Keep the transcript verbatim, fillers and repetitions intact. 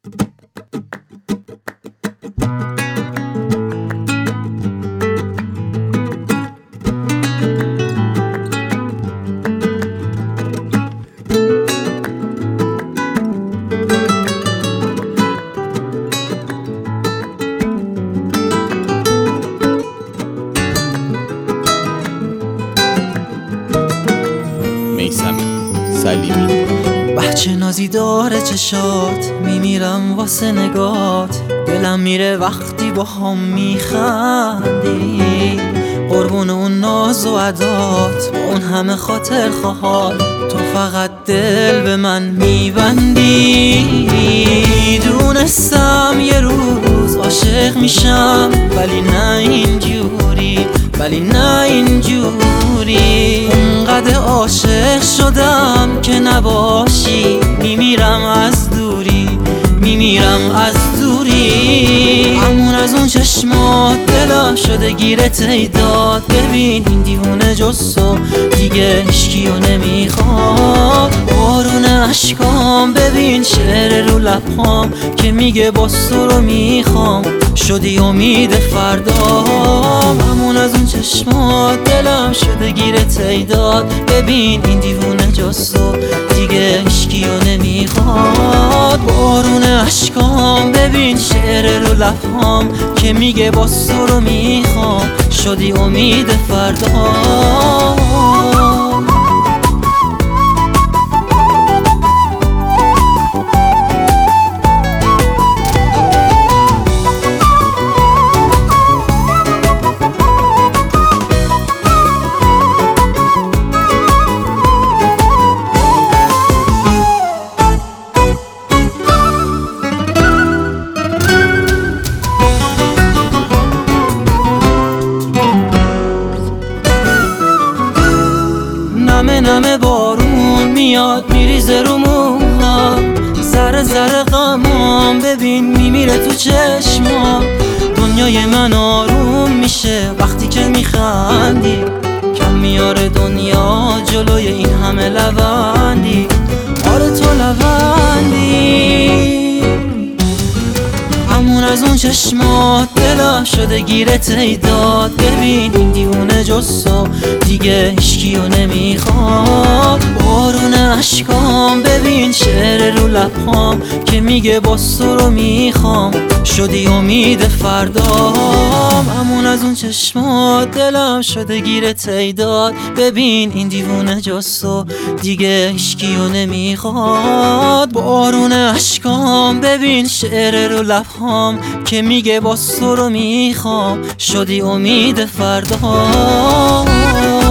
بچه نازی داره چشات، میمیرم واسه نگات، دلم میره وقتی با هم میخندی. قربون اون ناز و عدات، با اون همه خاطر خواهات، تو فقط دل به من میبندی. دونستم یه روز عاشق میشم، ولی نه اینجوری، ولی نه اینجوری. اونقدر عاشق شدم که نباشی، میمیرم از دوری، میمیرم از دوری. همون از اون چشمات دلم شده گیره تیداد. ببین این دیوونه جستو دیگه اشکیو نمیخواد. بارون عشقام ببین شعر رو لبهام که میگه باز تو رو میخوام، شدی امید فردام. همون از اون چشمات دلم شده گیره تیداد. ببین این دیوونه جستو دیگه اشکیو نمیخواد. بارون عشقام ببین شعر رو لبهام که میگه باز تو رو میخوام، شدی امید فردام. نمه نمه بارون میاد میریزه رو موهام، ذره ذره غمام ببین میمیره تو چشمام. دنیای من آروم میشه وقتی که میخندی، کم میاره دنیا جلوی این همه لبندی. آره تو لبندی. همون از اون چشمات دلم شده گیره تیداد. ببین این دیوونه جستو دیگه اشکیو نمیخواد. بارون عشقام ببین شعر رو لبهام که میگه باز تو رو میخوام، شدی امید فردام. همون از اون چشمات دلم شده گیره تیداد. ببین این دیوونه جستو دیگه اشکیو نمیخواد. بارون عشقام ببین شعر رو لبهام که میگه باز تو رو میخوام، شدی امید فردام.